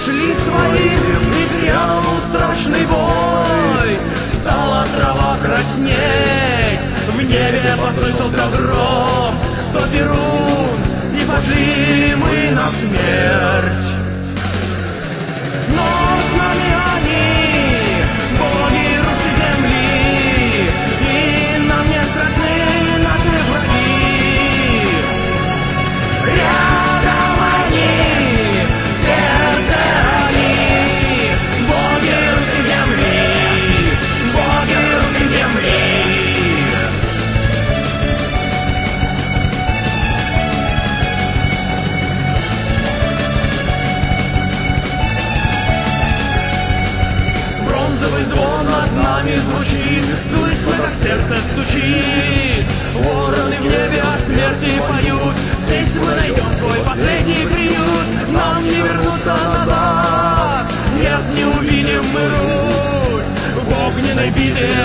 нашли своих, и грянул страшный бой. Стала трава краснеть, в небе послышался гром. Кто Перун, не пошли мы на смерть. Но с нами они, боги русской земли, и нам не страшны наши враги. Рядом они, в сердце они, боги русской земли, боги русской земли. Бронзовый звон над нами звучит, слышно, как сердце стучит. Вороны в небе о смерти поют, здесь мы найдем свой последний приют. Нам не вернуться назад, нет, не увидим мы Русь в огненной битве